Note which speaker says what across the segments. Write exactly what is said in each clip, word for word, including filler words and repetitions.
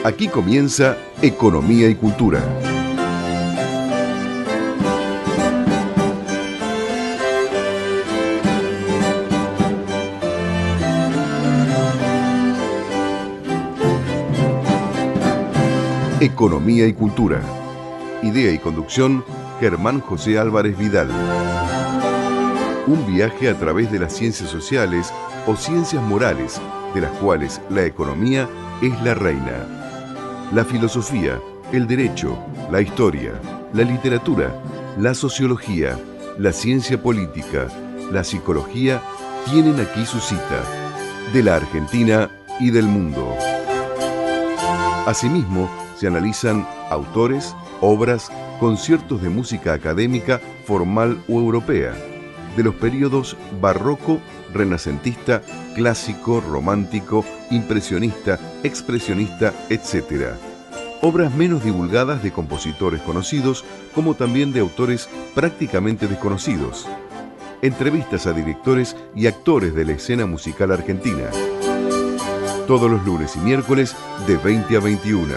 Speaker 1: Aquí comienza Economía y Cultura. Economía y Cultura. Idea y conducción, Germán José Álvarez Vidal. Un viaje a través de las ciencias sociales o ciencias morales, de las cuales la economía es la reina. La filosofía, el derecho, la historia, la literatura, la sociología, la ciencia política, la psicología tienen aquí su cita, de la Argentina y del mundo. Asimismo, se analizan autores, obras, conciertos de música académica, formal o europea, de los períodos barroco, renacentista, clásico, romántico, impresionista, expresionista, etcétera. Obras menos divulgadas de compositores conocidos, como también de autores prácticamente desconocidos. Entrevistas a directores y actores de la escena musical argentina. Todos los lunes y miércoles de veinte a veintiuna.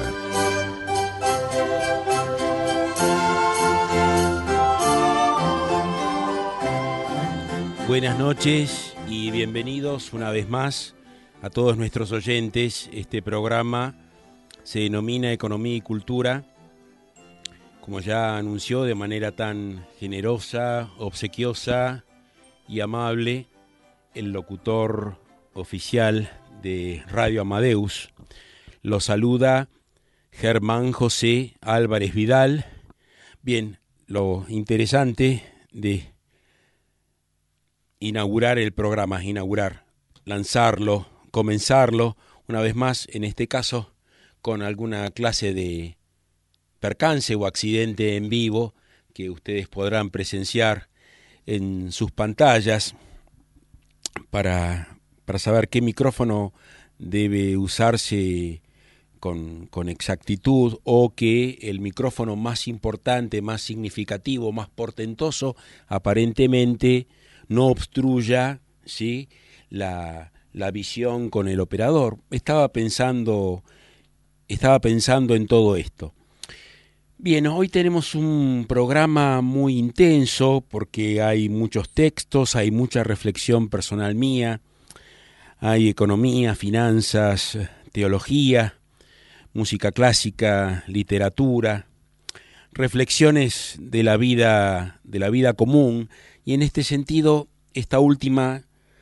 Speaker 2: Buenas noches y bienvenidos una vez más a todos nuestros oyentes. Este programa se denomina Economía y Cultura, como ya anunció de manera tan generosa, obsequiosa y amable el locutor oficial de Radio Amadeus. Lo saluda Germán José Álvarez Vidal. Bien, lo interesante de inaugurar el programa, inaugurar, lanzarlo, comenzarlo, una vez más, en este caso, con alguna clase de percance o accidente en vivo que ustedes podrán presenciar en sus pantallas para, para saber qué micrófono debe usarse con, con exactitud, o que el micrófono más importante, más significativo, más portentoso, aparentemente no obstruya, ¿sí?, la, la visión con el operador. Estaba pensando, estaba pensando en todo esto. Bien, hoy tenemos un programa muy intenso porque hay muchos textos, hay mucha reflexión personal mía, hay economía, finanzas, teología, música clásica, literatura, reflexiones de la vida, de la vida común. Y en este sentido, esta última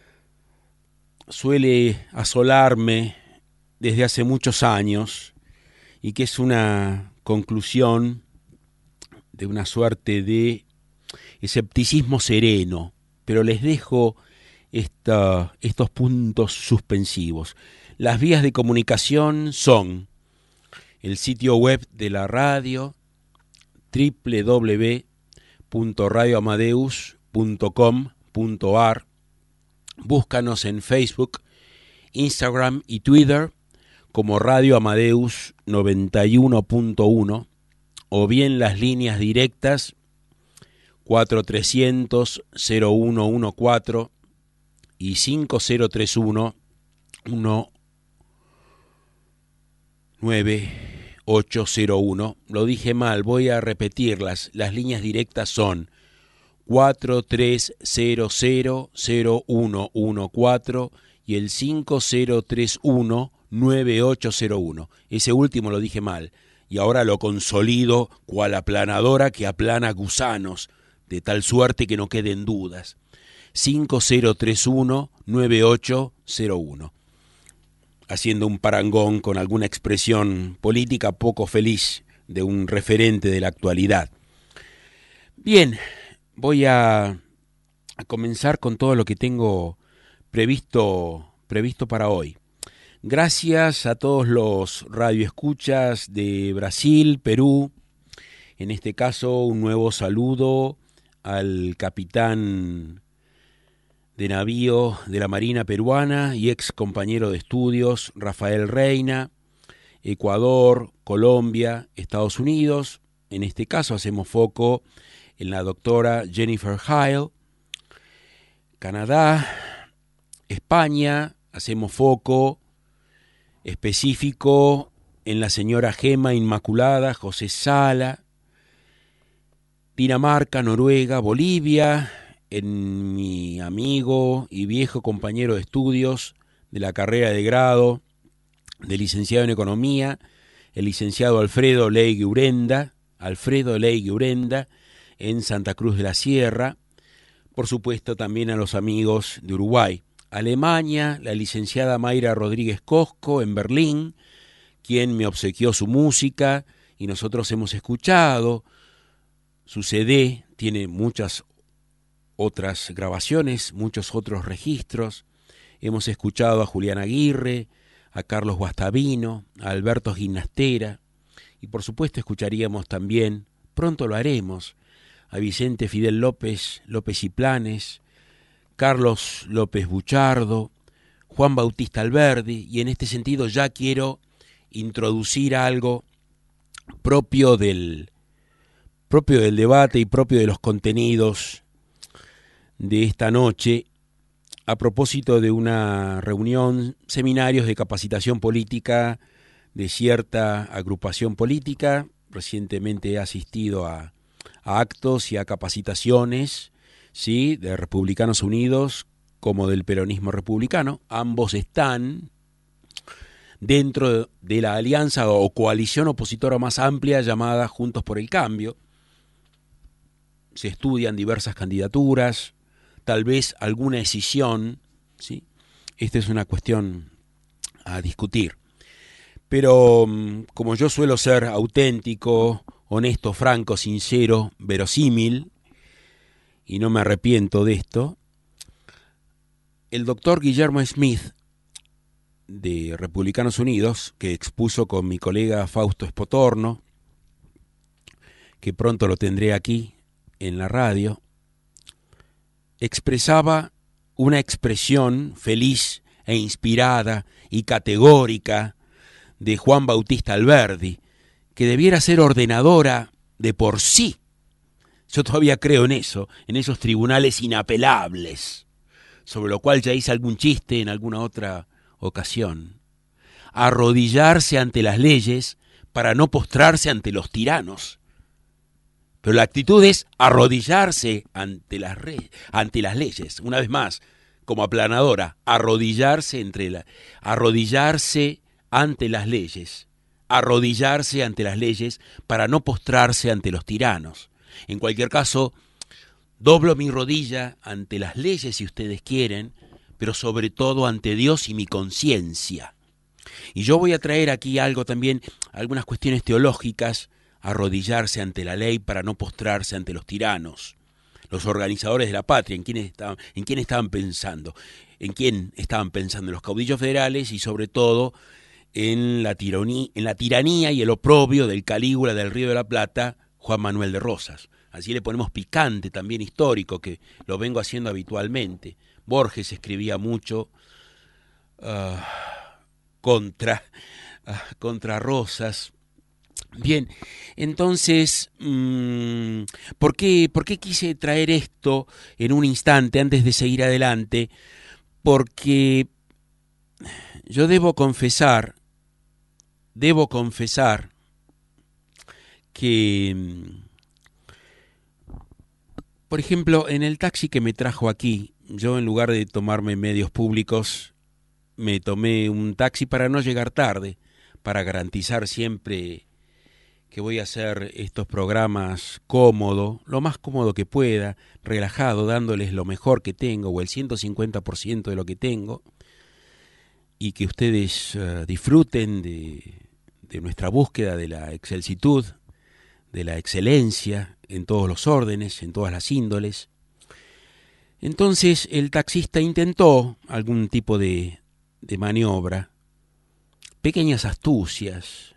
Speaker 2: suele asolarme desde hace muchos años, y que es una conclusión de una suerte de escepticismo sereno, pero les dejo esta, estos puntos suspensivos. Las vías de comunicación son el sitio web de la radio, doble u doble u doble u punto radio amadeus punto com punto a r. Búscanos en Facebook, Instagram y Twitter como Radio Amadeus noventa y uno punto uno, o bien las líneas directas cuatro trescientos cero uno uno cuatro y cinco cero tres uno uno nueve ocho cero uno. Lo dije mal, voy a repetirlas. Las líneas directas son cuatro tres cero cero cero uno uno cuatro y el cinco cero tres uno nueve ocho cero uno. Ese último lo dije mal, y ahora lo consolido cual aplanadora que aplana gusanos, de tal suerte que no queden dudas. cinco cero tres uno nueve ocho cero uno. Haciendo un parangón con alguna expresión política poco feliz de un referente de la actualidad. Bien, voy a, a comenzar con todo lo que tengo previsto, previsto para hoy. Gracias a todos los radioescuchas de Brasil, Perú. En este caso, un nuevo saludo al capitán de navío de la Marina peruana y ex compañero de estudios, Rafael Reina. Ecuador, Colombia, Estados Unidos. En este caso hacemos foco en la doctora Jennifer Hale. Canadá, España, hacemos foco específico en la señora Gema Inmaculada, José Sala, Dinamarca, Noruega, Bolivia, en mi amigo y viejo compañero de estudios de la carrera de grado de licenciado en Economía, el licenciado Alfredo Leigue Urenda, Alfredo Leigue Urenda, en Santa Cruz de la Sierra, por supuesto también a los amigos de Uruguay. Alemania, la licenciada Mayra Rodríguez Cosco, en Berlín, quien me obsequió su música y nosotros hemos escuchado su C D, tiene muchas otras grabaciones, muchos otros registros. Hemos escuchado a Julián Aguirre, a Carlos Guastavino, a Alberto Ginastera, y por supuesto escucharíamos también, pronto lo haremos, a Vicente Fidel López, López y Planes, Carlos López Buchardo, Juan Bautista Alberdi, y en este sentido ya quiero introducir algo propio del, propio del debate y propio de los contenidos de esta noche, a propósito de una reunión, seminarios de capacitación política de cierta agrupación política. Recientemente he asistido a, a actos y a capacitaciones, ¿sí?, de Republicanos Unidos como del peronismo republicano. Ambos están dentro de la alianza o coalición opositora más amplia llamada Juntos por el Cambio. Se estudian diversas candidaturas, tal vez alguna escisión, ¿sí? Esta es una cuestión a discutir. Pero como yo suelo ser auténtico, honesto, franco, sincero, verosímil, y no me arrepiento de esto, el doctor Guillermo Smith, de Republicanos Unidos, que expuso con mi colega Fausto Espotorno, que pronto lo tendré aquí en la radio, expresaba una expresión feliz e inspirada y categórica de Juan Bautista Alberdi, que debiera ser ordenadora de por sí. Yo todavía creo en eso, en esos tribunales inapelables, sobre lo cual ya hice algún chiste en alguna otra ocasión. Arrodillarse ante las leyes para no postrarse ante los tiranos. Pero la actitud es arrodillarse ante las, re, ante las leyes. Una vez más, como aplanadora, arrodillarse, entre la, arrodillarse ante las leyes. Arrodillarse ante las leyes para no postrarse ante los tiranos. En cualquier caso, doblo mi rodilla ante las leyes si ustedes quieren, pero sobre todo ante Dios y mi conciencia. Y yo voy a traer aquí algo también, algunas cuestiones teológicas. Arrodillarse ante la ley para no postrarse ante los tiranos. Los organizadores de la patria, ¿en quién estaban, en quién estaban pensando? ¿En quién estaban pensando? En los caudillos federales y sobre todo en la, tiranía, en la tiranía y el oprobio del Calígula del Río de la Plata, Juan Manuel de Rosas. Así le ponemos picante también histórico, que lo vengo haciendo habitualmente. Borges escribía mucho uh, contra, uh, contra Rosas. Bien, entonces, mmm, ¿por qué, ¿por qué quise traer esto en un instante antes de seguir adelante? Porque yo debo confesar, debo confesar que, por ejemplo, en el taxi que me trajo aquí, yo en lugar de tomarme medios públicos, me tomé un taxi para no llegar tarde, para garantizar siempre que voy a hacer estos programas cómodo, lo más cómodo que pueda, relajado, dándoles lo mejor que tengo, o el ciento cincuenta por ciento de lo que tengo, y que ustedes uh, disfruten de, de nuestra búsqueda de la excelsitud, de la excelencia, en todos los órdenes, en todas las índoles. Entonces el taxista intentó algún tipo de, de maniobra, pequeñas astucias.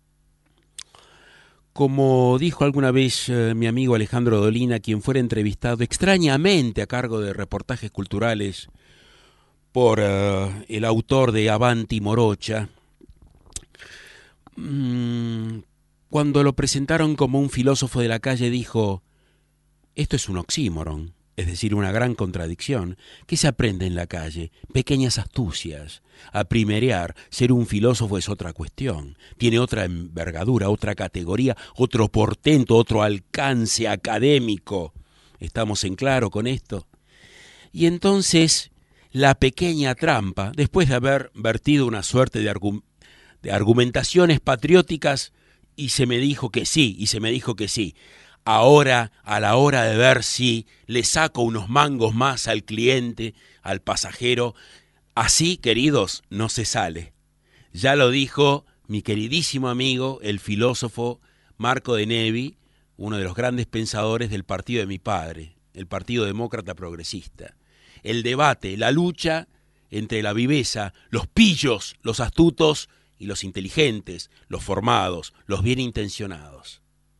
Speaker 2: Como dijo alguna vez eh, mi amigo Alejandro Dolina, quien fuera entrevistado extrañamente a cargo de reportajes culturales por uh, el autor de Avanti Morocha, mmm, cuando lo presentaron como un filósofo de la calle, dijo: esto es un oxímoron. es decir, una gran contradicción, que se aprende en la calle, pequeñas astucias. A primerear, ser un filósofo es otra cuestión, tiene otra envergadura, otra categoría, otro portento, otro alcance académico. ¿Estamos en claro con esto? Y entonces, la pequeña trampa, después de haber vertido una suerte de, argu- de argumentaciones patrióticas, y se me dijo que sí, y se me dijo que sí. Ahora, a la hora de ver si le saco unos mangos más al cliente, al pasajero, así, queridos, no se sale. Ya lo dijo mi queridísimo amigo, el filósofo Marco de Nevi, uno de los grandes pensadores del partido de mi padre, el Partido Demócrata Progresista. El debate, la lucha entre la viveza, los pillos, los astutos y los inteligentes, los formados, los bien intencionados.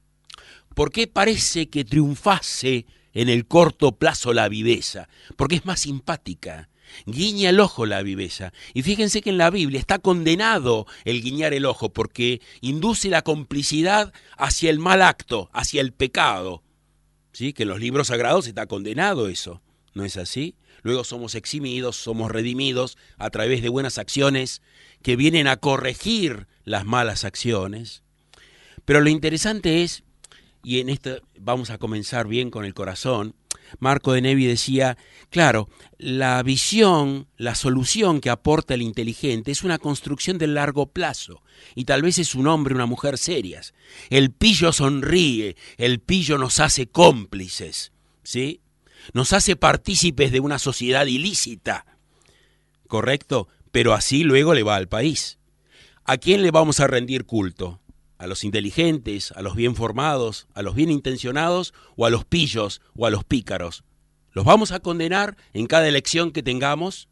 Speaker 2: ¿Por qué parece que triunfase en el corto plazo la viveza? Porque es más simpática. Guiña el ojo la viveza. Y fíjense que en la Biblia está condenado el guiñar el ojo porque induce la complicidad hacia el mal acto, hacia el pecado. ¿Sí? Que en los libros sagrados está condenado eso. ¿No es así? Luego somos eximidos, somos redimidos a través de buenas acciones que vienen a corregir las malas acciones. Pero lo interesante es, y en esto vamos a comenzar bien con el corazón, Marco de Nevi decía, claro, la visión, la solución que aporta el inteligente es una construcción de largo plazo, y tal vez es un hombre o una mujer serias. El pillo sonríe, el pillo nos hace cómplices, ¿sí? Nos hace partícipes de una sociedad ilícita, ¿correcto? Pero así luego le va al país. ¿A quién le vamos a rendir culto? ¿A los inteligentes, a los bien formados, a los bien intencionados o a los pillos o a los pícaros? ¿Los vamos a condenar en cada elección que tengamos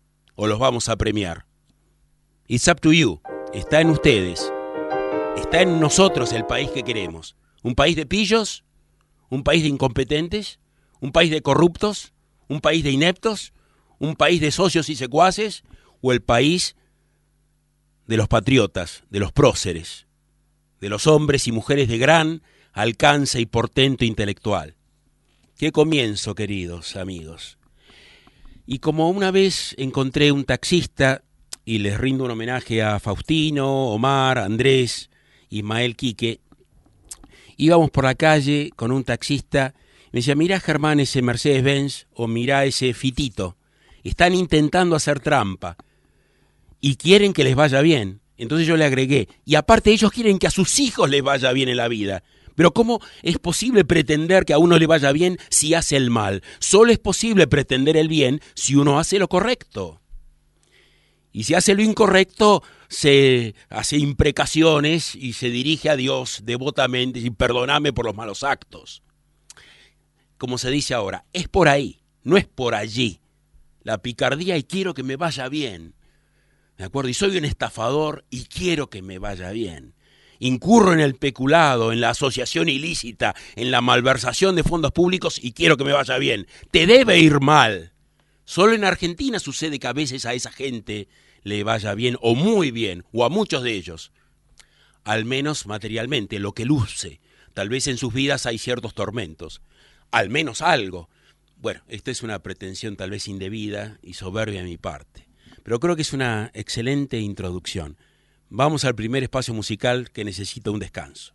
Speaker 2: o los vamos a premiar? It's up to you. Está en ustedes. Está en nosotros el país que queremos. ¿Un país de pillos? ¿Un país de incompetentes? ¿Un país de corruptos? ¿Un país de ineptos? ¿Un país de socios y secuaces? ¿O el país de los patriotas, de los próceres, de los hombres y mujeres de gran alcance y portento intelectual? ¡Qué comienzo, queridos amigos! Y como una vez encontré un taxista, y les rindo un homenaje a Faustino, Omar, Andrés, Ismael, Quique, íbamos por la calle con un taxista, me decía, mirá Germán ese Mercedes-Benz, o mirá ese Fitito, están intentando hacer trampa, y quieren que les vaya bien. Entonces yo le agregué, y aparte ellos quieren que a sus hijos les vaya bien en la vida. Pero ¿cómo es posible pretender que a uno le vaya bien si hace el mal? Solo es posible pretender el bien si uno hace lo correcto. Y si hace lo incorrecto, se hace imprecaciones y se dirige a Dios devotamente y perdóname por los malos actos. Como se dice ahora, es por ahí, no es por allí. La picardía y quiero que me vaya bien. ¿De acuerdo? Y soy un estafador y quiero que me vaya bien. Incurro en el peculado, en la asociación ilícita, en la malversación de fondos públicos y quiero que me vaya bien. Te debe ir mal. Solo en Argentina sucede que a veces a esa gente le vaya bien o muy bien, o a muchos de ellos. Al menos materialmente, lo que luce. Tal vez en sus vidas hay ciertos tormentos. Al menos algo. Bueno, esta es una pretensión tal vez indebida y soberbia de mi parte. Pero creo que es una excelente introducción. Vamos al primer espacio musical que necesita un descanso.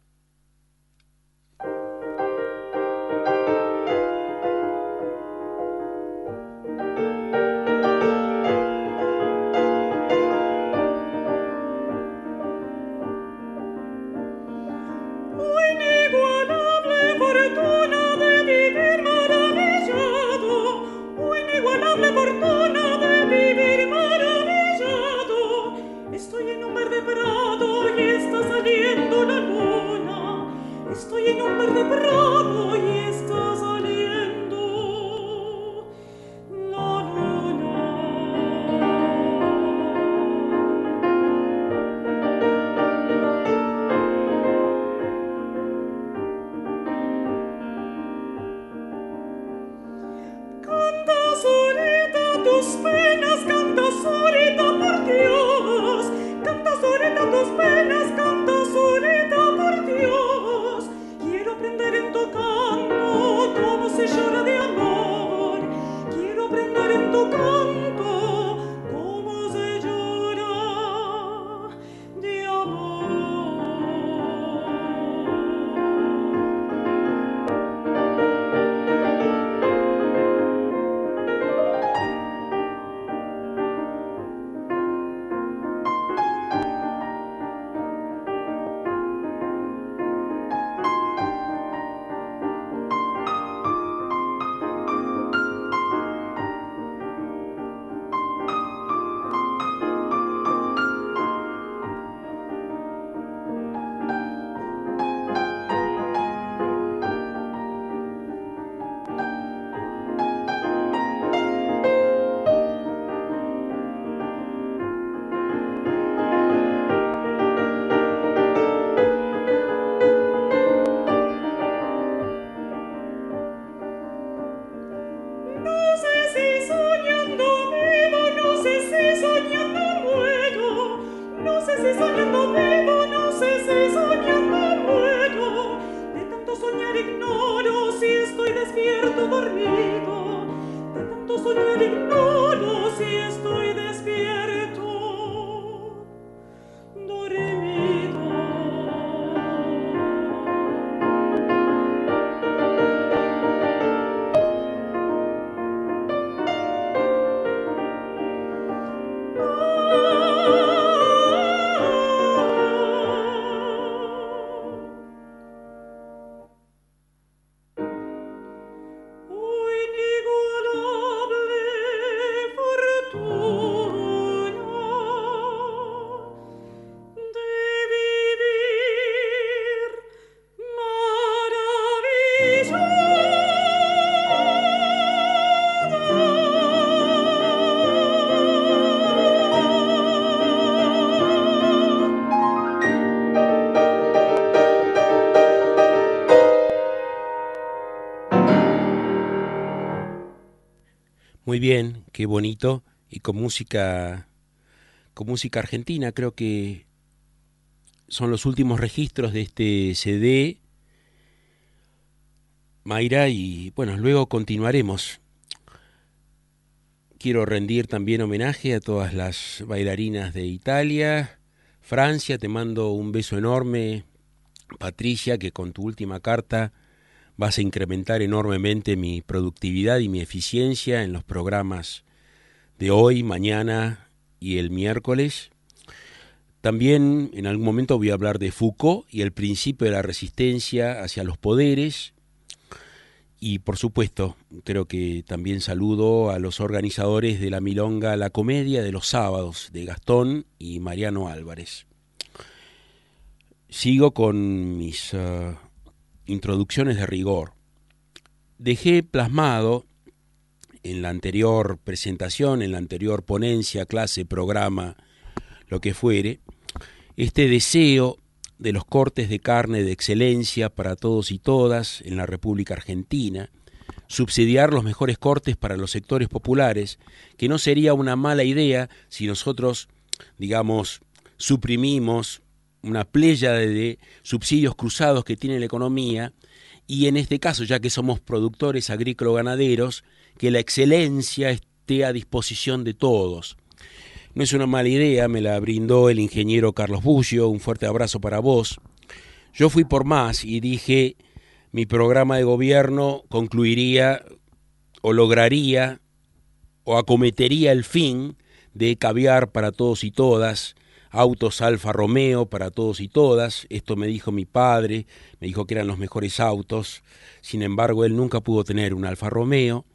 Speaker 3: Estoy en un verde prado y está saliendo la luna.
Speaker 2: Muy bien, qué bonito. Y con música, con música argentina, creo que son los últimos registros de este C D, Mayra, y bueno, luego continuaremos. Quiero rendir también homenaje a todas las bailarinas de Italia, Francia. Te mando un beso enorme, Patricia, que con tu última carta vas a incrementar enormemente mi productividad y mi eficiencia en los programas de hoy, mañana y el miércoles. También en algún momento voy a hablar de Foucault y el principio de la resistencia hacia los poderes. Y por supuesto, creo que también saludo a los organizadores de la milonga La Comedia de los sábados, de Gastón y Mariano Álvarez. Sigo con mis uh, introducciones de rigor. Dejé plasmado en la anterior presentación, en la anterior ponencia, clase, programa, lo que fuere, este deseo de los cortes de carne de excelencia para todos y todas en la República Argentina, subsidiar los mejores cortes para los sectores populares, que no sería una mala idea si nosotros, digamos, suprimimos una pléyade de subsidios cruzados que tiene la economía, y en este caso, ya que somos productores agrícola-ganaderos, que la excelencia esté a disposición de todos. No es una mala idea, me la brindó el ingeniero Carlos Buccio, un fuerte abrazo para vos. Yo fui por más y dije, mi programa de gobierno concluiría o lograría o acometería el fin de caviar para todos y todas, autos Alfa Romeo para todos y todas. Esto me dijo mi padre, me dijo que eran los mejores autos, sin embargo él nunca pudo tener un Alfa Romeo.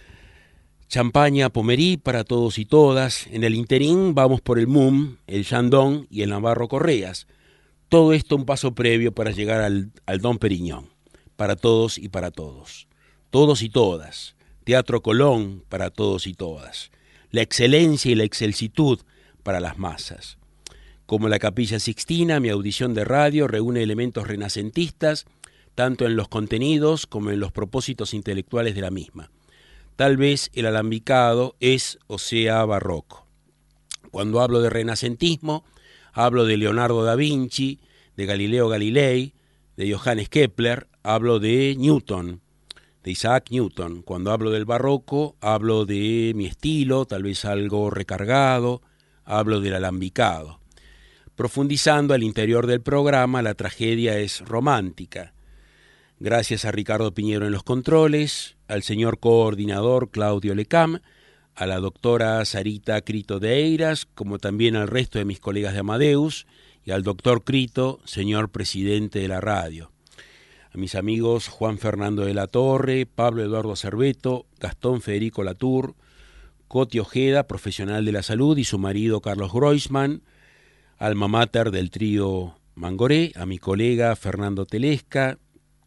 Speaker 2: Champaña Pomerí para todos y todas. En el interín vamos por el M U M, el Chandon y el Navarro Correas. Todo esto un paso previo para llegar al, al Dom Periñón. Para todos y para todos. Todos y todas. Teatro Colón para todos y todas. La excelencia y la excelsitud para las masas. Como la Capilla Sixtina, mi audición de radio reúne elementos renacentistas, tanto en los contenidos como en los propósitos intelectuales de la misma. Tal vez el alambicado es o sea barroco. Cuando hablo de renacentismo, hablo de Leonardo da Vinci, de Galileo Galilei, de Johannes Kepler, hablo de Newton, de Isaac Newton. Cuando hablo del barroco, hablo de mi estilo, tal vez algo recargado, hablo del alambicado. Profundizando al interior del programa, la tragedia es romántica. Gracias a Ricardo Piñero en los controles, al señor coordinador Claudio Lecam, a la doctora Sarita Crito de Eiras, como también al resto de mis colegas de Amadeus, y al doctor Crito, señor presidente de la radio. A mis amigos Juan Fernando de la Torre, Pablo Eduardo Cerveto, Gastón Federico Latour, Coti Ojeda, profesional de la salud, y su marido Carlos Groisman, alma mater del trío Mangoré, a mi colega Fernando Telesca,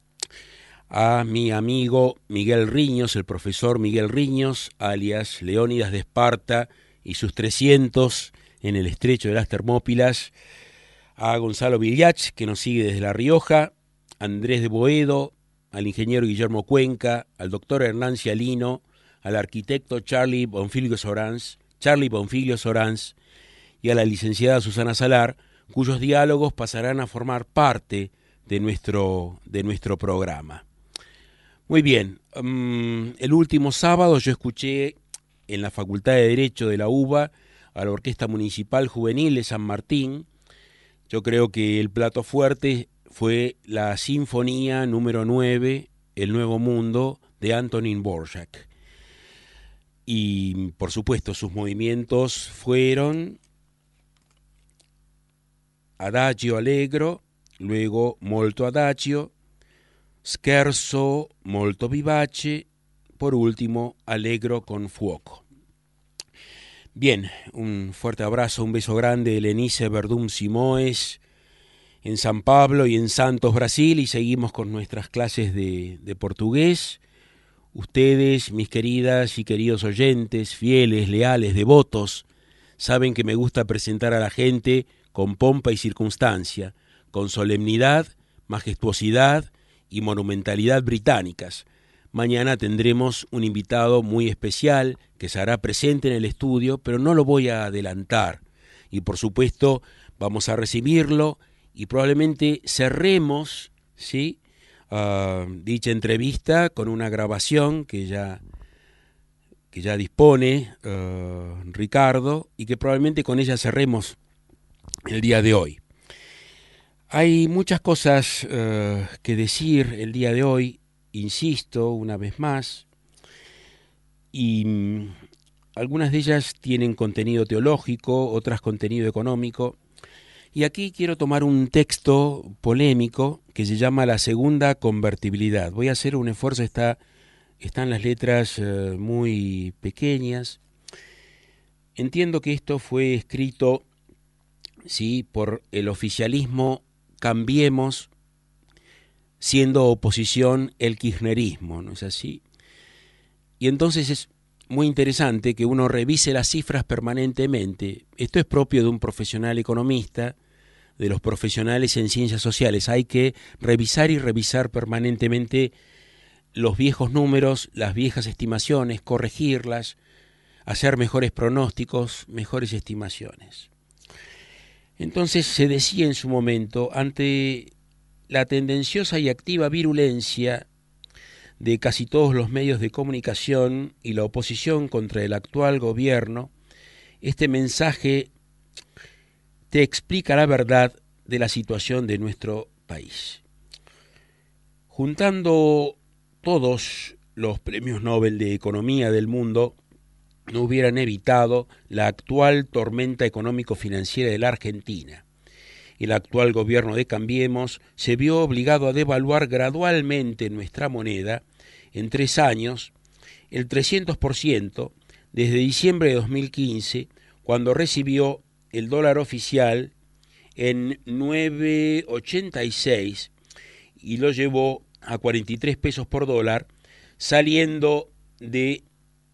Speaker 2: a mi amigo Miguel Riños, el profesor Miguel Riños, alias Leónidas de Esparta y sus trescientos en el estrecho de las Termópilas, a Gonzalo Villach, que nos sigue desde La Rioja, Andrés de Boedo, al ingeniero Guillermo Cuenca, al doctor Hernán Cialino, al arquitecto Charlie Bonfiglio Sorans, Charlie Bonfiglio Sorans y a la licenciada Susana Salar, cuyos diálogos pasarán a formar parte de nuestro, de nuestro programa. Muy bien, um, el último sábado yo escuché en la Facultad de Derecho de la UBA a la Orquesta Municipal Juvenil de San Martín. Yo creo que el plato fuerte fue la Sinfonía número nueve, El Nuevo Mundo, de Antonín Dvorak. Y por supuesto sus movimientos fueron Adagio Allegro, luego Molto Adagio, Scherzo molto vivace, por último, Allegro con fuoco. Bien, un fuerte abrazo, un beso grande de Lenice Verdum Simoes en San Pablo y en Santos, Brasil, y seguimos con nuestras clases de, de portugués. Ustedes, mis queridas y queridos oyentes, fieles, leales, devotos, saben que me gusta presentar a la gente con pompa y circunstancia, con solemnidad, majestuosidad y monumentalidad británicas, mañana tendremos un invitado muy especial que se hará presente en el estudio, pero no lo voy a adelantar. Y por supuesto vamos a recibirlo y probablemente cerremos, ¿sí?, uh, dicha entrevista con una grabación que ya, que ya dispone uh, Ricardo y que probablemente con ella cerremos el día de hoy. Hay muchas cosas uh, que decir el día de hoy, insisto una vez más, y um, algunas de ellas tienen contenido teológico, otras contenido económico. Y aquí quiero tomar un texto polémico que se llama La Segunda Convertibilidad. Voy a hacer un esfuerzo, está, están las letras uh, muy pequeñas. Entiendo que esto fue escrito, sí, por el oficialismo Cambiemos, siendo oposición el kirchnerismo, ¿no es así? Y entonces es muy interesante que uno revise las cifras permanentemente. Esto es propio de un profesional economista, de los profesionales en ciencias sociales. Hay que revisar y revisar permanentemente los viejos números, las viejas estimaciones, corregirlas, hacer mejores pronósticos, mejores estimaciones. Entonces se decía en su momento, ante la tendenciosa y activa virulencia de casi todos los medios de comunicación y la oposición contra el actual gobierno, este mensaje te explica la verdad de la situación de nuestro país. Juntando todos los premios Nobel de Economía del mundo, no hubieran evitado la actual tormenta económico-financiera de la Argentina. El actual gobierno de Cambiemos se vio obligado a devaluar gradualmente nuestra moneda en tres años el trescientos por ciento desde diciembre de dos mil quince, cuando recibió el dólar oficial en nueve ochenta y seis y lo llevó a cuarenta y tres pesos por dólar, saliendo de,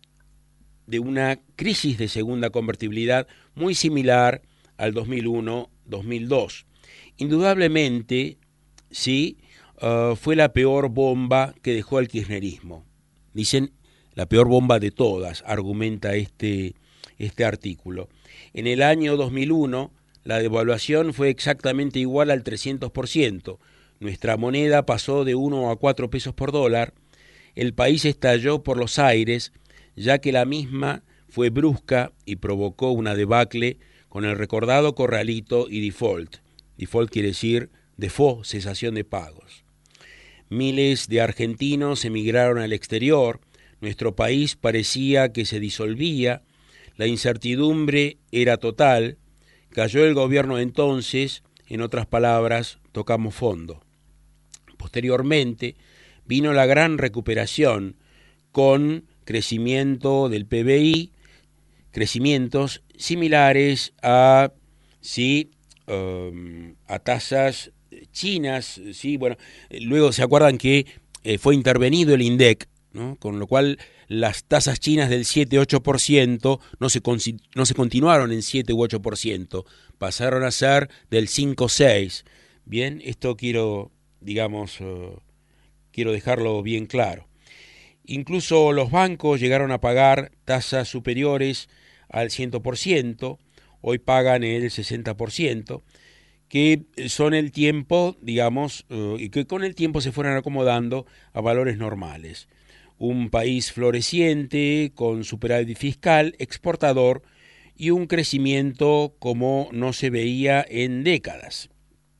Speaker 2: de una crisis de segunda convertibilidad muy similar al dos mil uno dos mil dos. Indudablemente, sí, uh, fue la peor bomba que dejó el kirchnerismo. Dicen la peor bomba de todas, argumenta este, este artículo. En el año dos mil uno, la devaluación fue exactamente igual al trescientos por ciento. Nuestra moneda pasó de uno a cuatro pesos por dólar. El país estalló por los aires, ya que la misma fue brusca y provocó una debacle con el recordado corralito y default. Default quiere decir default, cesación de pagos. Miles de argentinos emigraron al exterior, nuestro país parecía que se disolvía, la incertidumbre era total, cayó el gobierno entonces, en otras palabras, tocamos fondo. Posteriormente vino la gran recuperación con crecimiento del P B I, crecimientos similares a, sí, um, a tasas chinas, sí, bueno, luego se acuerdan que eh, fue intervenido el INDEC, ¿no? Con lo cual las tasas chinas del siete ocho por ciento no se, no se continuaron en siete u ocho por ciento, pasaron a ser del cinco seis. Bien, esto quiero, digamos, uh, quiero dejarlo bien claro. Incluso los bancos llegaron a pagar tasas superiores al cien por ciento, hoy pagan el sesenta por ciento, que son el tiempo, digamos, uh, y que con el tiempo se fueron acomodando a valores normales. Un país floreciente, con superávit fiscal, exportador y un crecimiento como no se veía en décadas.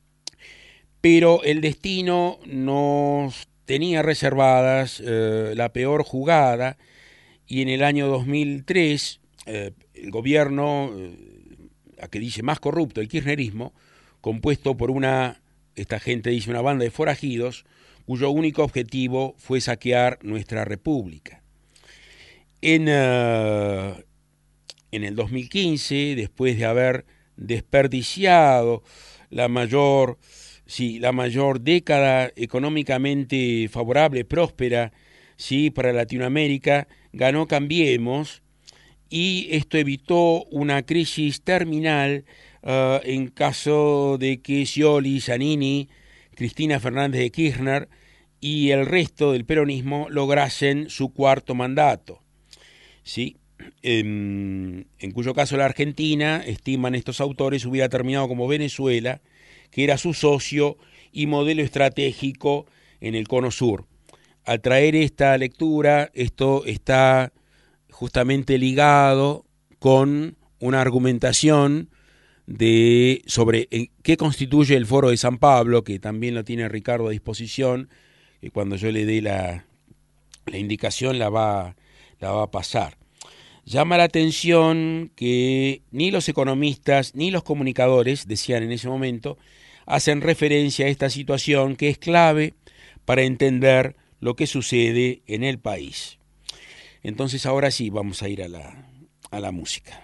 Speaker 2: Pero el destino nos tenía reservadas eh, la peor jugada y en el año dos mil tres eh, el gobierno, eh, a que dice más corrupto, el kirchnerismo, compuesto por una, esta gente dice, una banda de forajidos, cuyo único objetivo fue saquear nuestra república. En, uh, en el dos mil quince, después de haber desperdiciado la mayor, sí, la mayor década económicamente favorable, próspera, sí, para Latinoamérica, ganó Cambiemos, y esto evitó una crisis terminal uh, en caso de que Scioli, Zanini, Cristina Fernández de Kirchner y el resto del peronismo lograsen su cuarto mandato, ¿sí? En, en cuyo caso la Argentina, estiman estos autores, hubiera terminado como Venezuela, que era su socio y modelo estratégico en el Cono Sur. Al traer esta lectura, esto está justamente ligado con una argumentación de, sobre qué constituye el Foro de San Pablo, que también lo tiene Ricardo a disposición, y cuando yo le dé la, la indicación la va, la va a pasar. Llama la atención que ni los economistas ni los comunicadores, decían en ese momento, hacen referencia a esta situación que es clave para entender lo que sucede en el país. Entonces ahora sí vamos a ir a la, a la música.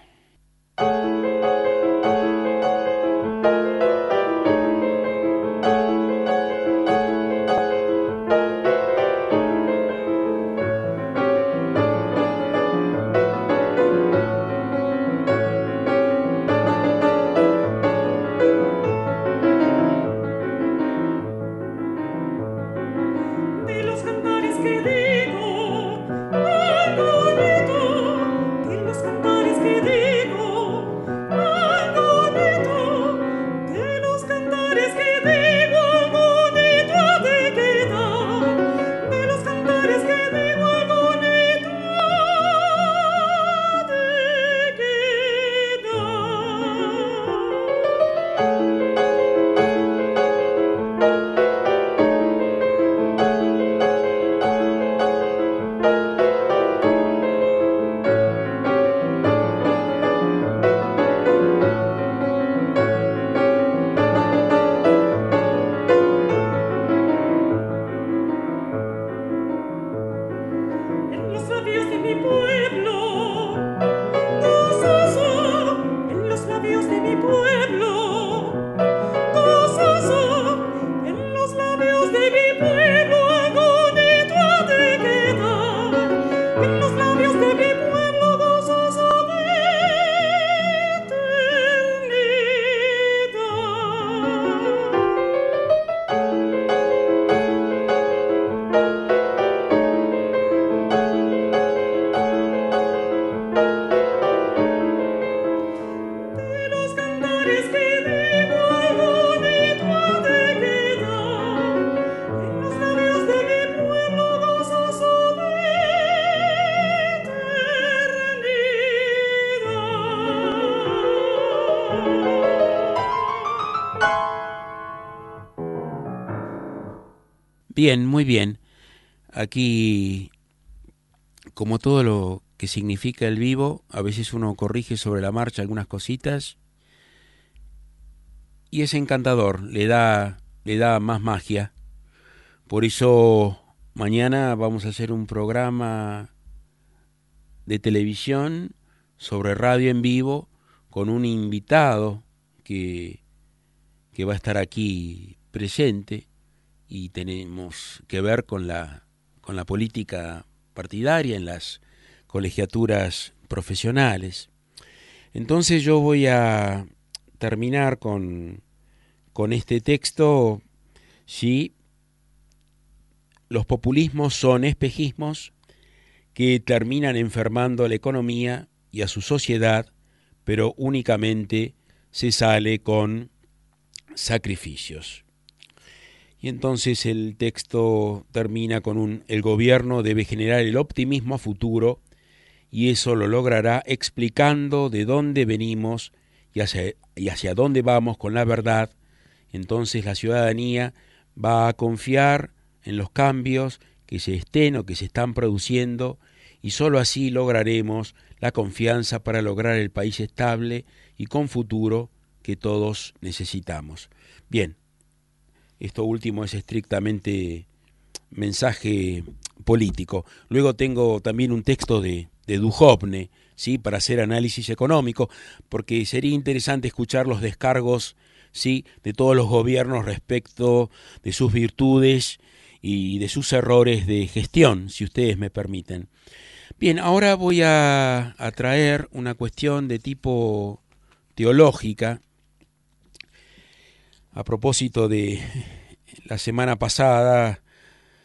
Speaker 2: Bien, muy bien. Aquí, como todo lo que significa el vivo, a veces uno corrige sobre la marcha algunas cositas y es encantador, le da, le da más magia. Por eso mañana vamos a hacer un programa de televisión sobre radio en vivo con un invitado que, que va a estar aquí presente. Y tenemos que ver con la, con la política partidaria en las colegiaturas profesionales. Entonces yo voy a terminar con, con este texto. ¿Sí? Los populismos son espejismos que terminan enfermando a la economía y a su sociedad, pero únicamente se sale con sacrificios. Y entonces el texto termina con un: el gobierno debe generar el optimismo a futuro y eso lo logrará explicando de dónde venimos y hacia, y hacia dónde vamos con la verdad. Entonces la ciudadanía va a confiar en los cambios que se estén o que se están produciendo y sólo así lograremos la confianza para lograr el país estable y con futuro que todos necesitamos. Bien. Esto último es estrictamente mensaje político. Luego tengo también un texto de, de Duhovne, ¿sí? Para hacer análisis económico, porque sería interesante escuchar los descargos, ¿sí? De todos los gobiernos respecto de sus virtudes y de sus errores de gestión, si ustedes me permiten. Bien, ahora voy a, a traer una cuestión de tipo teológica, a propósito de la semana pasada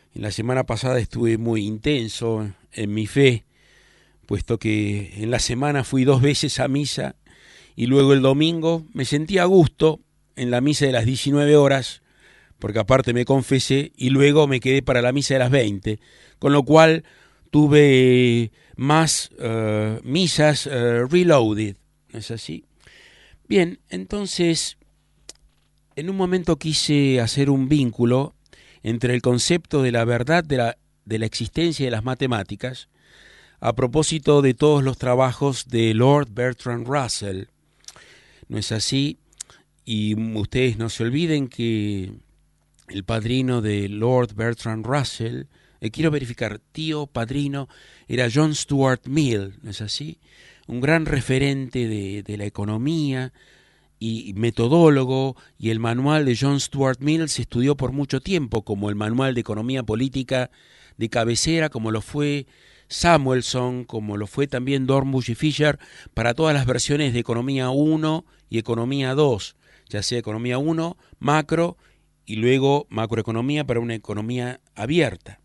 Speaker 2: En la semana pasada estuve muy intenso en mi fe, puesto que en la semana fui dos veces a misa y luego el domingo me sentí a gusto en la misa de las diecinueve horas, porque aparte me confesé y luego me quedé para la misa de las veinte, con lo cual tuve más uh, misas uh, reloaded, ¿no es así? Bien, entonces en un momento quise hacer un vínculo entre el concepto de la verdad de la, de la existencia de las matemáticas a propósito de todos los trabajos de Lord Bertrand Russell. ¿No es así? Y ustedes no se olviden que el padrino de Lord Bertrand Russell, eh, quiero verificar, tío, padrino, era John Stuart Mill, ¿no es así? Un gran referente de, de la economía y metodólogo, y el manual de John Stuart Mill se estudió por mucho tiempo como el manual de economía política de cabecera, como lo fue Samuelson, como lo fue también Dornbush y Fisher, para todas las versiones de economía uno y economía dos, ya sea economía uno, macro, y luego macroeconomía para una economía abierta.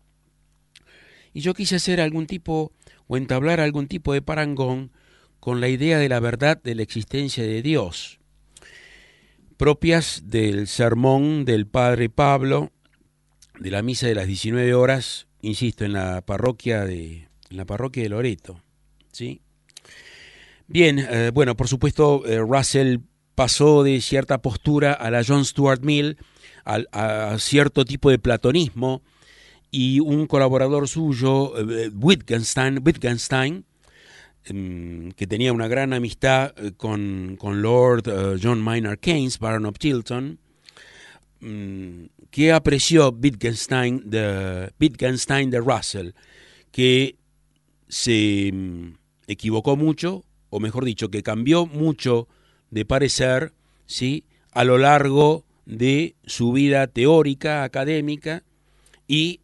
Speaker 2: Y yo quise hacer algún tipo, o entablar algún tipo de parangón con la idea de la verdad de la existencia de Dios, propias del sermón del Padre Pablo, de la misa de las diecinueve horas, insisto, en la parroquia de, en la parroquia de Loreto, ¿sí? Bien, eh, bueno, por supuesto, eh, Russell pasó de cierta postura a la John Stuart Mill, a, a cierto tipo de platonismo, y un colaborador suyo, eh, Wittgenstein, Wittgenstein, que tenía una gran amistad con, con Lord uh, John Maynard Keynes, Baron of Chiltern, um, que apreció Wittgenstein de, Wittgenstein de Russell, que se um, equivocó mucho, o mejor dicho, que cambió mucho de parecer, ¿sí?, a lo largo de su vida teórica, académica, y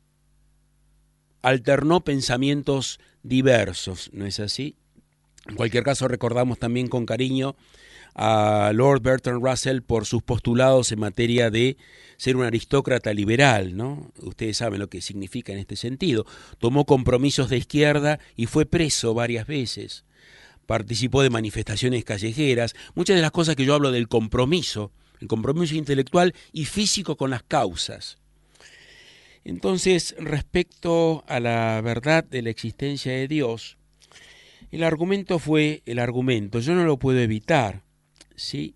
Speaker 2: alternó pensamientos diversos, ¿no es así? En cualquier caso, recordamos también con cariño a Lord Bertrand Russell por sus postulados en materia de ser un aristócrata liberal, ¿no? Ustedes saben lo que significa en este sentido. Tomó compromisos de izquierda y fue preso varias veces. Participó de manifestaciones callejeras. Muchas de las cosas que yo hablo del compromiso, el compromiso intelectual y físico con las causas. Entonces, respecto a la verdad de la existencia de Dios, el argumento fue el argumento, yo no lo puedo evitar, ¿sí?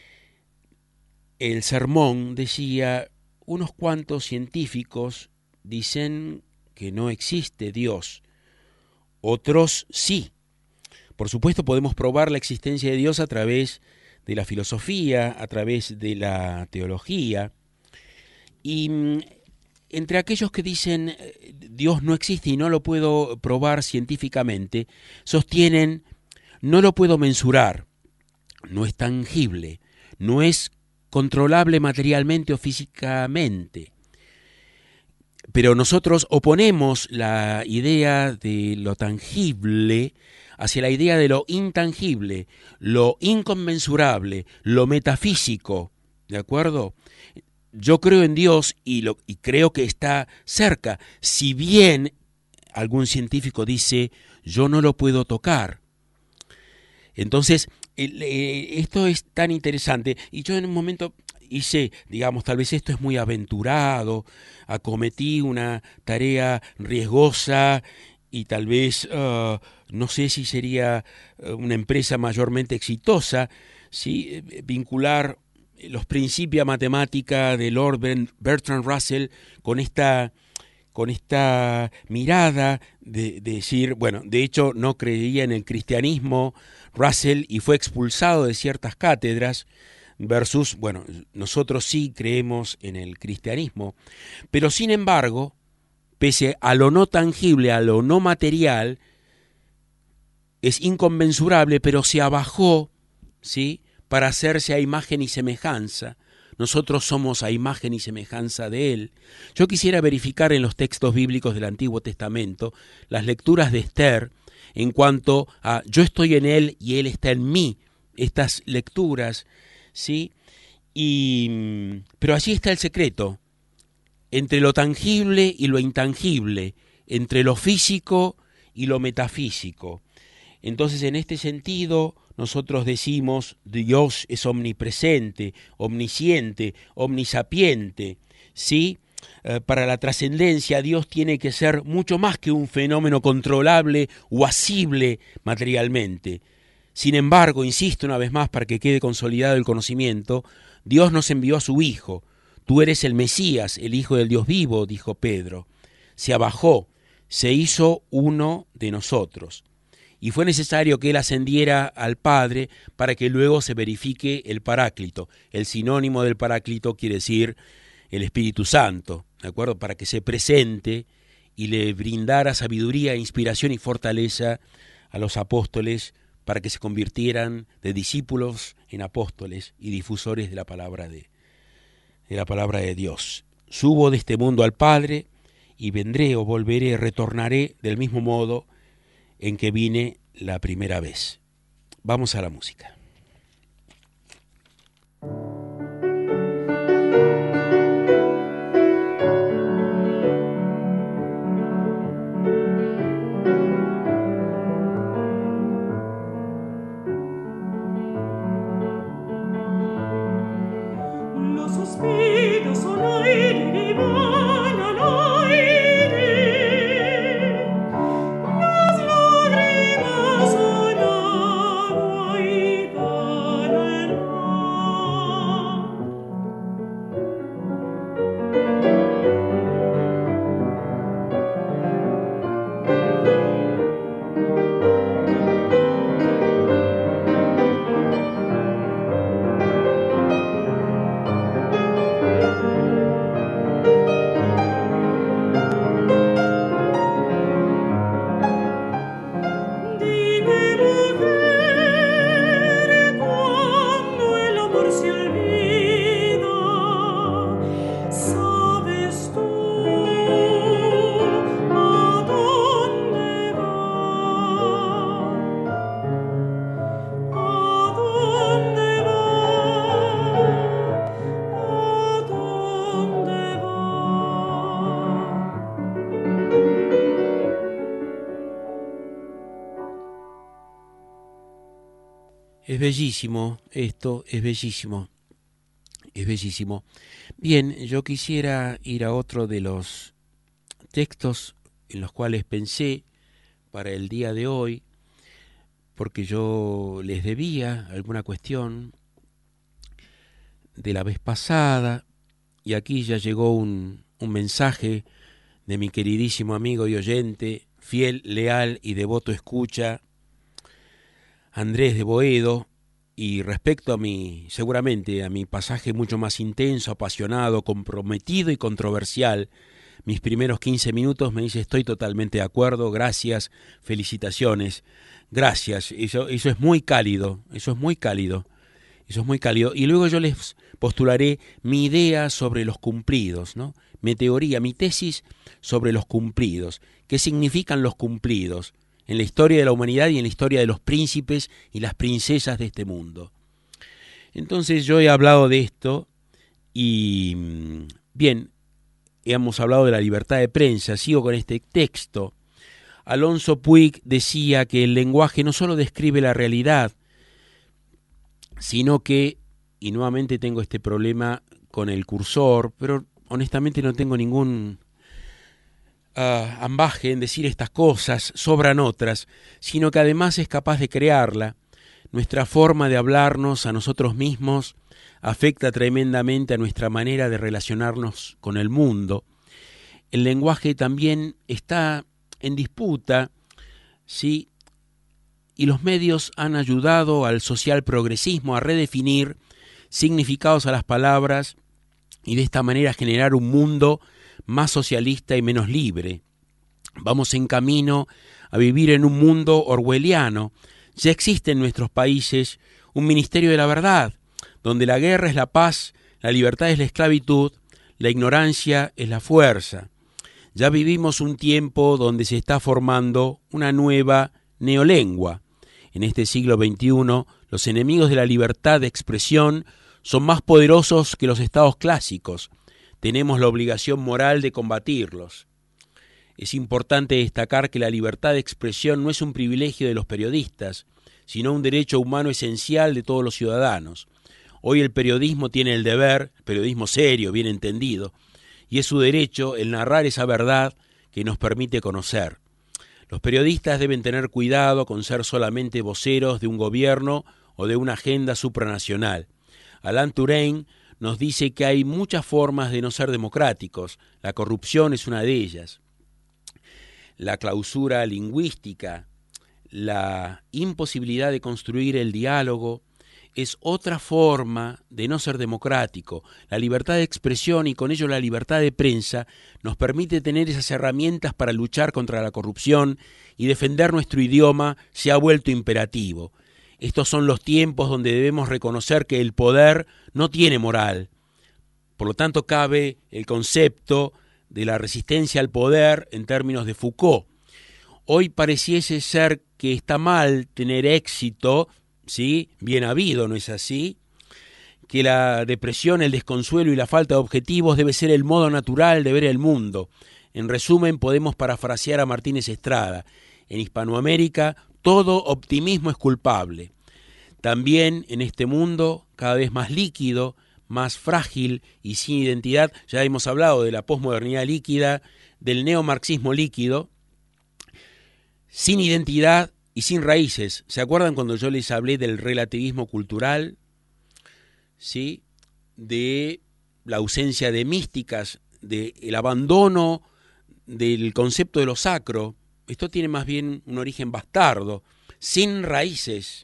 Speaker 2: El sermón decía, unos cuantos científicos dicen que no existe Dios, otros sí. Por supuesto podemos probar la existencia de Dios a través de la filosofía, a través de la teología, y entre aquellos que dicen Dios no existe y no lo puedo probar científicamente, sostienen no lo puedo mensurar, no es tangible, no es controlable materialmente o físicamente. Pero nosotros oponemos la idea de lo tangible hacia la idea de lo intangible, lo inconmensurable, lo metafísico, ¿de acuerdo? Yo creo en Dios y, lo, y creo que está cerca, si bien algún científico dice, yo no lo puedo tocar. Entonces, el, eh, esto es tan interesante, y yo en un momento hice, digamos, tal vez esto es muy aventurado, acometí una tarea riesgosa, y tal vez, uh, no sé si sería una empresa mayormente exitosa, ¿sí? Vincular los principios matemática de Lord Bertrand Russell con esta, con esta mirada de, de decir, bueno, de hecho no creía en el cristianismo Russell y fue expulsado de ciertas cátedras, versus, bueno, nosotros sí creemos en el cristianismo, pero sin embargo, pese a lo no tangible, a lo no material, es inconmensurable, pero se abajó, ¿sí?, para hacerse a imagen y semejanza. Nosotros somos a imagen y semejanza de Él. Yo quisiera verificar en los textos bíblicos del Antiguo Testamento las lecturas de Esther en cuanto a yo estoy en Él y Él está en mí. Estas lecturas, ¿sí? Y, pero allí está el secreto. entre lo tangible y lo intangible, entre lo físico y lo metafísico. Entonces, en este sentido, nosotros decimos, Dios es omnipresente, omnisciente, omnisapiente, ¿sí? Eh, para la trascendencia, Dios tiene que ser mucho más que un fenómeno controlable o asible materialmente. Sin embargo, insisto una vez más para que quede consolidado el conocimiento, Dios nos envió a su Hijo. Tú eres el Mesías, el Hijo del Dios vivo, dijo Pedro. Se abajó, se hizo uno de nosotros. Y fue necesario que Él ascendiera al Padre para que luego se verifique el Paráclito. El sinónimo del Paráclito quiere decir el Espíritu Santo, ¿de acuerdo? Para que se presente y le brindara sabiduría, inspiración y fortaleza a los apóstoles para que se convirtieran de discípulos en apóstoles y difusores de la palabra de, de la palabra de Dios. Subo de este mundo al Padre y vendré o volveré, retornaré del mismo modo en que vine la primera vez. Vamos a la música.
Speaker 3: Los suspiros son aire y van al aire, las lágrimas son agua y van al mar. Dime, mujer, cuando el amor se olvida, ¿sabes tú a dónde va? ¿A dónde va? ¿A dónde va?
Speaker 2: Es bellísimo esto, es bellísimo, es bellísimo. Bien, yo quisiera ir a otro de los textos en los cuales pensé para el día de hoy, porque yo les debía alguna cuestión de la vez pasada, y aquí ya llegó un, un mensaje de mi queridísimo amigo y oyente, fiel, leal y devoto escucha, Andrés de Boedo, y respecto a mi, seguramente a mi pasaje mucho más intenso, apasionado, comprometido y controversial, mis primeros quince minutos, me dice, estoy totalmente de acuerdo, gracias, felicitaciones, gracias, eso, eso es muy cálido, eso es muy cálido, eso es muy cálido, y luego yo les postularé mi idea sobre los cumplidos, ¿no? Mi teoría, mi tesis sobre los cumplidos, ¿qué significan los cumplidos en la historia de la humanidad y en la historia de los príncipes y las princesas de este mundo? Entonces yo he hablado de esto y, bien, hemos hablado de la libertad de prensa, sigo con este texto. Alonso Puig decía que el lenguaje no solo describe la realidad, sino que, y nuevamente tengo este problema con el cursor, pero honestamente no tengo ningún Uh, ambaje en decir estas cosas, sobran otras, sino que además es capaz de crearla. Nuestra forma de hablarnos a nosotros mismos afecta tremendamente a nuestra manera de relacionarnos con el mundo. El lenguaje también está en disputa, ¿sí? Y los medios han ayudado al social progresismo a redefinir significados a las palabras y de esta manera generar un mundo más socialista y menos libre. Vamos en camino a vivir en un mundo orwelliano. Ya existe en nuestros países un ministerio de la verdad, donde la guerra es la paz, la libertad es la esclavitud, la ignorancia es la fuerza. Ya vivimos un tiempo donde se está formando una nueva neolengua. En este siglo veintiuno, los enemigos de la libertad de expresión son más poderosos que los estados clásicos. tenemos la obligación moral de combatirlos. Es importante destacar que la libertad de expresión no es un privilegio de los periodistas, sino un derecho humano esencial de todos los ciudadanos. Hoy el periodismo tiene el deber, periodismo serio, bien entendido, y es su derecho el narrar esa verdad que nos permite conocer. Los periodistas deben tener cuidado con ser solamente voceros de un gobierno o de una agenda supranacional. Alain Touraine nos dice que hay muchas formas de no ser democráticos. La corrupción es una de ellas. La clausura lingüística, la imposibilidad de construir el diálogo, es otra forma de no ser democrático. La libertad de expresión y con ello la libertad de prensa nos permite tener esas herramientas para luchar contra la corrupción y defender nuestro idioma se ha vuelto imperativo. Estos son los tiempos donde debemos reconocer que el poder no tiene moral. Por lo tanto, cabe el concepto de la resistencia al poder en términos de Foucault. Hoy pareciese ser que está mal tener éxito, ¿sí? Bien habido, ¿no es así? Que la depresión, el desconsuelo y la falta de objetivos debe ser el modo natural de ver el mundo. En resumen, podemos parafrasear a Martínez Estrada. En Hispanoamérica, todo optimismo es culpable. También en este mundo, cada vez más líquido, más frágil y sin identidad, ya hemos hablado de la posmodernidad líquida, del neomarxismo líquido, sin identidad y sin raíces. ¿Se acuerdan cuando yo les hablé del relativismo cultural? ¿Sí? De la ausencia de místicas, del abandono del concepto de lo sacro. Esto tiene más bien un origen bastardo, sin raíces.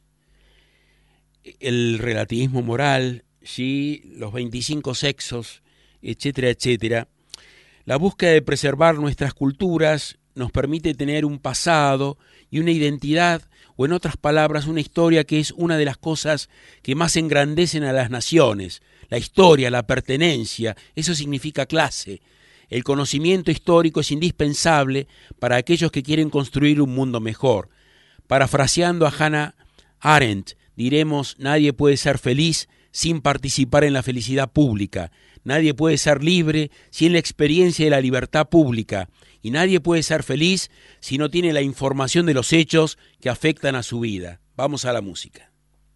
Speaker 2: El relativismo moral, ¿sí? Los veinticinco sexos, etcétera, etcétera. La búsqueda de preservar nuestras culturas nos permite tener un pasado y una identidad, o en otras palabras, una historia que es una de las cosas que más engrandecen a las naciones. La historia, la pertenencia, eso significa clase. El conocimiento histórico es indispensable para aquellos que quieren construir un mundo mejor. Parafraseando a Hannah Arendt, diremos, nadie puede ser feliz sin participar en la felicidad pública. Nadie puede ser libre sin la experiencia de la libertad pública. Y nadie puede ser feliz si no tiene la información de los hechos que afectan a su vida. Vamos a la música.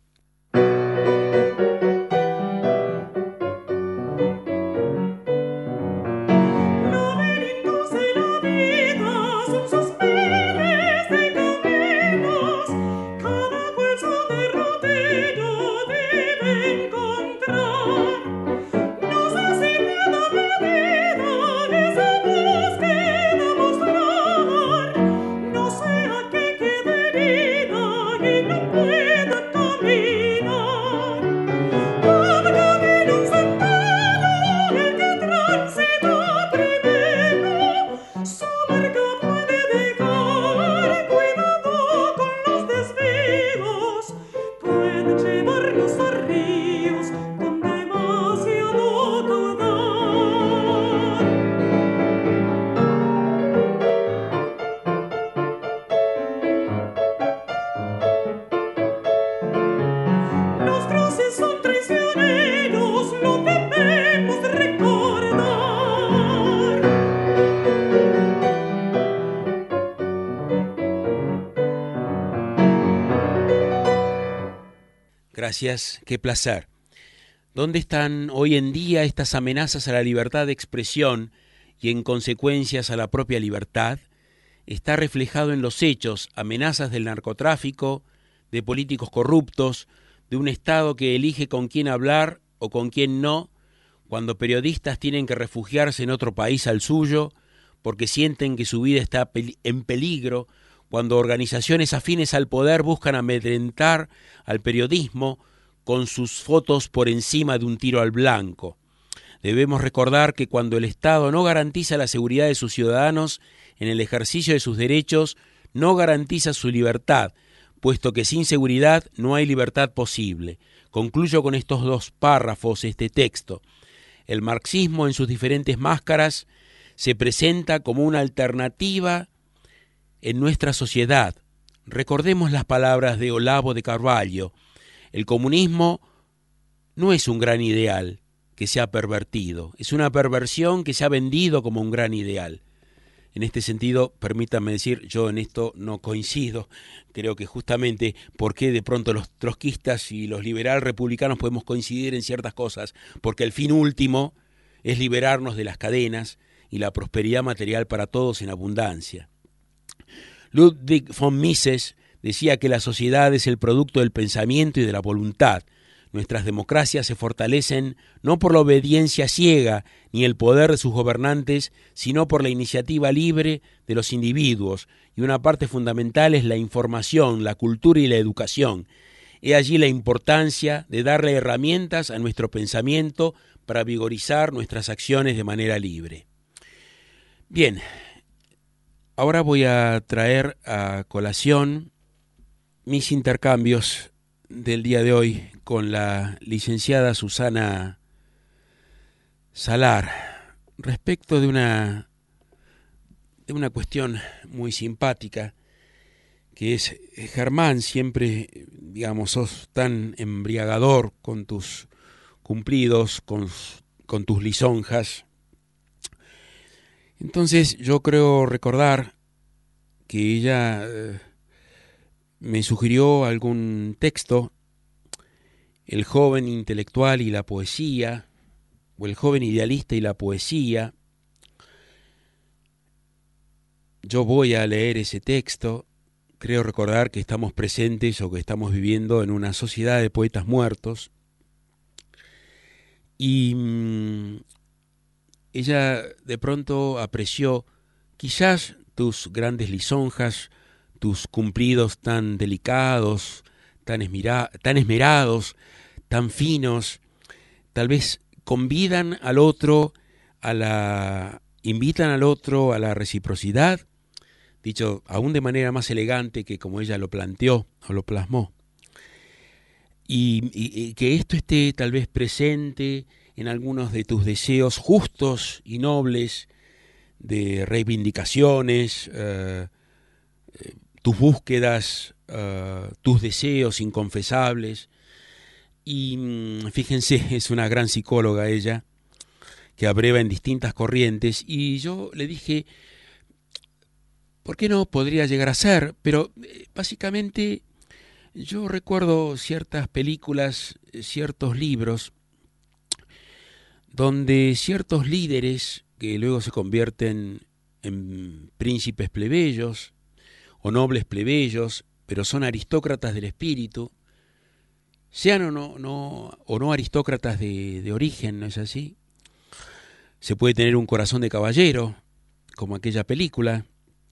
Speaker 2: Gracias, qué placer. ¿Dónde están hoy en día estas amenazas a la libertad de expresión y en consecuencias a la propia libertad? Está reflejado en los hechos, amenazas del narcotráfico, de políticos corruptos, de un Estado que elige con quién hablar o con quién no, cuando periodistas tienen que refugiarse en otro país al suyo porque sienten que su vida está en peligro, cuando organizaciones afines al poder buscan amedrentar al periodismo con sus fotos por encima de un tiro al blanco. Debemos recordar que cuando el Estado no garantiza la seguridad de sus ciudadanos en el ejercicio de sus derechos, no garantiza su libertad, puesto que sin seguridad no hay libertad posible. Concluyo con estos dos párrafos este texto. El marxismo en sus diferentes máscaras se presenta como una alternativa en nuestra sociedad. Recordemos las palabras de Olavo de Carvalho. El comunismo no es un gran ideal que se ha pervertido. Es una perversión que se ha vendido como un gran ideal. En este sentido, permítanme decir, yo en esto no coincido. Creo que justamente porque de pronto los trotskistas y los liberal republicanos podemos coincidir en ciertas cosas, porque el fin último es liberarnos de las cadenas y la prosperidad material para todos en abundancia. Ludwig von Mises decía que la sociedad es el producto del pensamiento y de la voluntad. Nuestras democracias se fortalecen no por la obediencia ciega ni el poder de sus gobernantes, sino por la iniciativa libre de los individuos, y una parte fundamental es la información, la cultura y la educación. He allí la importancia de darle herramientas a nuestro pensamiento para vigorizar nuestras acciones de manera libre. Bien, ahora voy a traer a colación mis intercambios del día de hoy con la licenciada Susana Salar respecto de una, de una cuestión muy simpática que es: Germán, siempre, digamos, sos tan embriagador con tus cumplidos, con, con tus lisonjas. Entonces yo creo recordar que ella eh, me sugirió algún texto, El joven intelectual y la poesía, o El joven idealista y la poesía. Yo voy a leer ese texto. Creo recordar que estamos presentes o que estamos viviendo en una sociedad de poetas muertos. Y mmm, ella de pronto apreció quizás tus grandes lisonjas, tus cumplidos tan delicados, tan, esmera, tan esmerados, tan finos, tal vez convidan al otro a la, invitan al otro a la reciprocidad, dicho aún de manera más elegante que como ella lo planteó o lo plasmó. Y, y, y que esto esté tal vez presente en algunos de tus deseos justos y nobles de reivindicaciones, uh, tus búsquedas, uh, tus deseos inconfesables. Y fíjense, es una gran psicóloga ella, que abreva en distintas corrientes, y yo le dije, ¿por qué no podría llegar a ser? Pero eh, básicamente yo recuerdo ciertas películas, ciertos libros, donde ciertos líderes que luego se convierten en príncipes plebeyos o nobles plebeyos, pero son aristócratas del espíritu, sean o no, no, o no aristócratas de, de origen, ¿no es así? Se puede tener un corazón de caballero, como aquella película.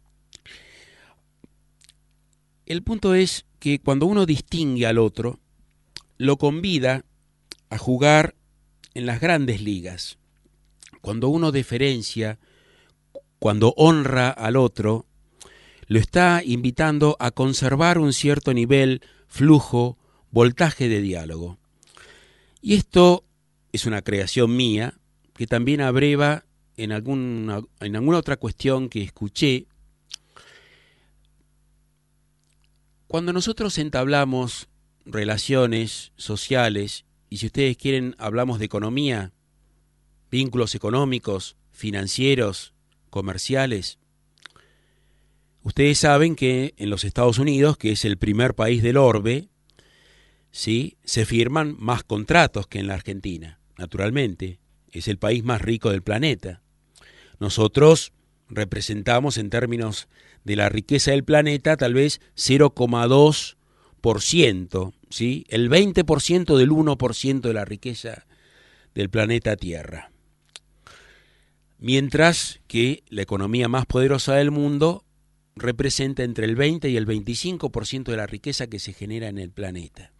Speaker 2: El punto es que cuando uno distingue al otro, lo convida a jugar en las grandes ligas. Cuando uno deferencia, cuando honra al otro, lo está invitando a conservar un cierto nivel, flujo, voltaje de diálogo. Y esto es una creación mía, que también abreva en alguna, en alguna otra cuestión que escuché. Cuando nosotros entablamos relaciones sociales, y si ustedes quieren hablamos de economía, vínculos económicos, financieros, comerciales, ustedes saben que en los Estados Unidos, que es el primer país del orbe, ¿sí?, se firman más contratos que en la Argentina, naturalmente. Es el país más rico del planeta. Nosotros representamos en términos de la riqueza del planeta tal vez cero coma dos por ciento, ¿sí? El veinte por ciento del uno por ciento de la riqueza del planeta Tierra. Mientras que la economía más poderosa del mundo representa entre el veinte y el veinticinco por ciento de la riqueza que se genera en el planeta.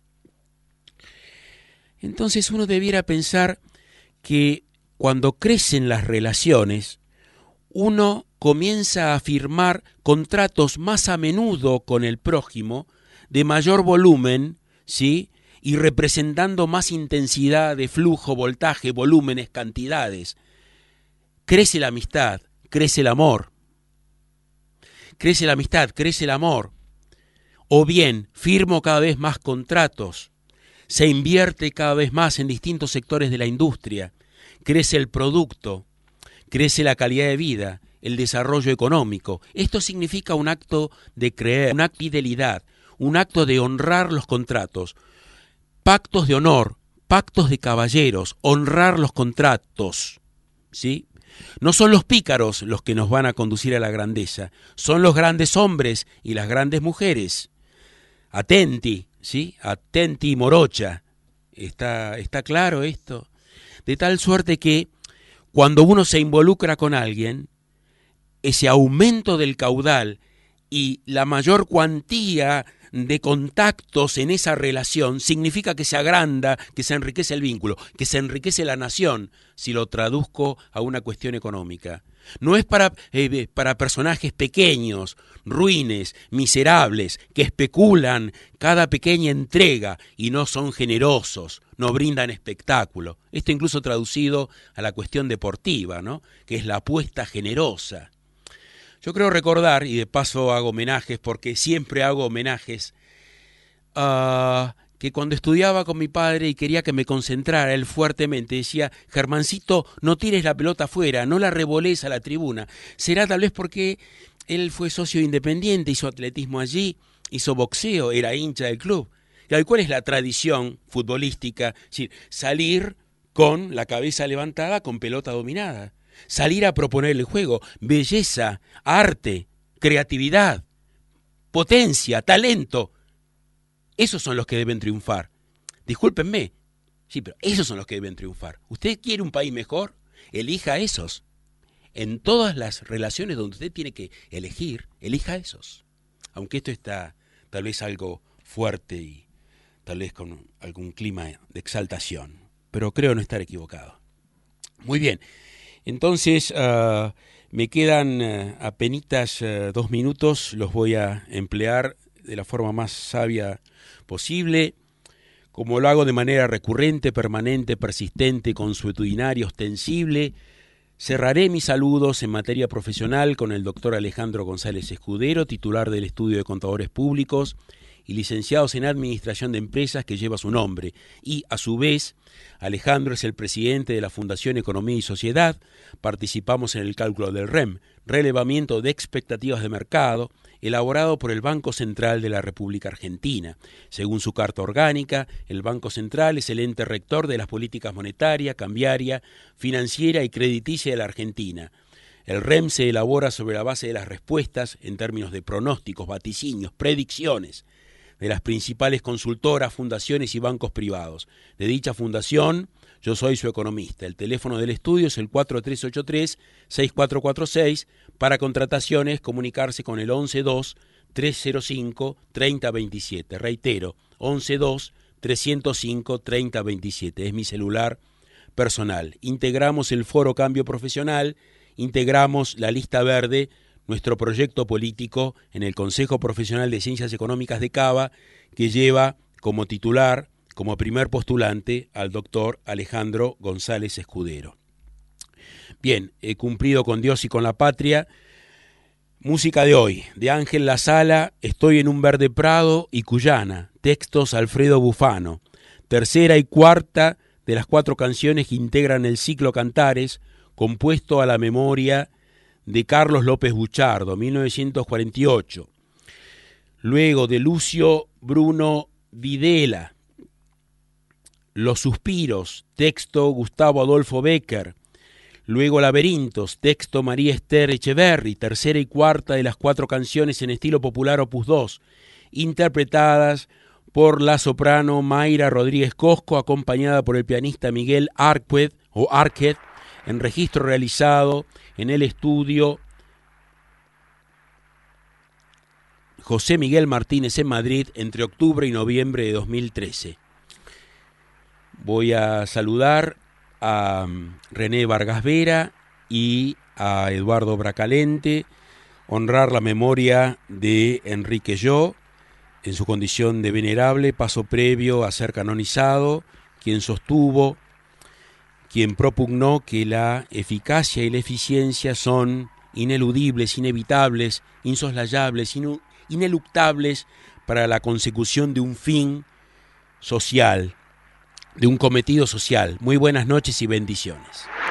Speaker 2: Entonces uno debiera pensar que cuando crecen las relaciones, uno comienza a firmar contratos más a menudo con el prójimo, de mayor volumen, ¿sí?, y representando más intensidad de flujo, voltaje, volúmenes, cantidades. Crece la amistad, crece el amor. Crece la amistad, crece el amor. O bien, firmo cada vez más contratos, se invierte cada vez más en distintos sectores de la industria, crece el producto, crece la calidad de vida, el desarrollo económico. Esto significa un acto de creer, un acto de fidelidad, un acto de honrar los contratos, pactos de honor, pactos de caballeros, honrar los contratos, ¿sí? No son los pícaros los que nos van a conducir a la grandeza, son los grandes hombres y las grandes mujeres. Atenti, ¿sí? Atenti morocha. ¿Está, está claro esto? De tal suerte que cuando uno se involucra con alguien, ese aumento del caudal y la mayor cuantía de contactos en esa relación significa que se agranda, que se enriquece el vínculo, que se enriquece la nación, si lo traduzco a una cuestión económica. No es para, eh, para personajes pequeños, ruines, miserables, que especulan cada pequeña entrega y no son generosos, no brindan espectáculo. Esto incluso traducido a la cuestión deportiva, ¿no? Que es la apuesta generosa. Yo creo recordar, y de paso hago homenajes, porque siempre hago homenajes, uh, que cuando estudiaba con mi padre y quería que me concentrara, él fuertemente decía: Germancito, no tires la pelota afuera, no la revolees a la tribuna. Será tal vez porque él fue socio independiente, hizo atletismo allí, hizo boxeo, era hincha del club. ¿Y cuál es la tradición futbolística? Es decir, salir con la cabeza levantada, con pelota dominada. Salir a proponer el juego, belleza, arte, creatividad, potencia, talento. Esos son los que deben triunfar. Discúlpenme, sí, pero esos son los que deben triunfar. ¿Usted quiere un país mejor? Elija esos. En todas las relaciones donde usted tiene que elegir, elija esos. Aunque esto está tal vez algo fuerte y tal vez con algún clima de exaltación, pero creo no estar equivocado. Muy bien. Entonces, uh, me quedan uh, apenitas uh, dos minutos, los voy a emplear de la forma más sabia posible, como lo hago de manera recurrente, permanente, persistente, consuetudinaria, ostensible. Cerraré mis saludos en materia profesional con el doctor Alejandro González Escudero, titular del Estudio de Contadores Públicos y licenciados en Administración de Empresas, que lleva su nombre. Y, a su vez, Alejandro es el presidente de la Fundación Economía y Sociedad. Participamos en el cálculo del R E M, relevamiento de expectativas de mercado, elaborado por el Banco Central de la República Argentina. Según su carta orgánica, el Banco Central es el ente rector de las políticas monetaria, cambiaria, financiera y crediticia de la Argentina. El R E M se elabora sobre la base de las respuestas en términos de pronósticos, vaticinios, predicciones de las principales consultoras, fundaciones y bancos privados. De dicha fundación, yo soy su economista. El teléfono del estudio es el cuatro tres ocho tres, seis cuatro cuatro seis. Para contrataciones, comunicarse con el once dos, tres cero cinco, treinta veintisiete. Reitero, once dos, tres cero cinco, treinta veintisiete. Es mi celular personal. Integramos el Foro Cambio Profesional, integramos la Lista Verde, nuestro proyecto político en el Consejo Profesional de Ciencias Económicas de Cava, que lleva como titular, como primer postulante, al doctor Alejandro González Escudero. Bien, he cumplido con Dios y con la patria. Música de hoy, de Ángel La Sala, Estoy en un verde prado y Cuyana, textos Alfredo Bufano. Tercera y cuarta de las cuatro canciones que integran el ciclo Cantares, compuesto a la memoria de Carlos López Buchardo, mil novecientos cuarenta y ocho. Luego de Lucio Bruno Videla, Los Suspiros, texto Gustavo Adolfo Bécquer. Luego Laberintos, texto María Esther Echeverry, tercera y cuarta de las cuatro canciones en estilo popular opus dos, interpretadas por la soprano Mayra Rodríguez Cosco, acompañada por el pianista Miguel Arquet, o Arquet, en registro realizado en el estudio José Miguel Martínez en Madrid entre octubre y noviembre de dos mil trece. Voy a saludar a René Vargas Vera y a Eduardo Bracalente, honrar la memoria de Enrique Yo, en su condición de venerable, paso previo a ser canonizado, quien sostuvo, quien propugnó que la eficacia y la eficiencia son ineludibles, inevitables, insoslayables, inu- ineluctables para la consecución de un fin social, de un cometido social. Muy buenas noches y bendiciones.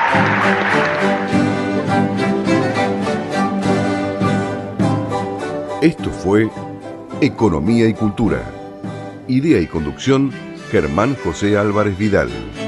Speaker 1: Esto fue Economía y Cultura. Idea y conducción, Germán José Álvarez Vidal.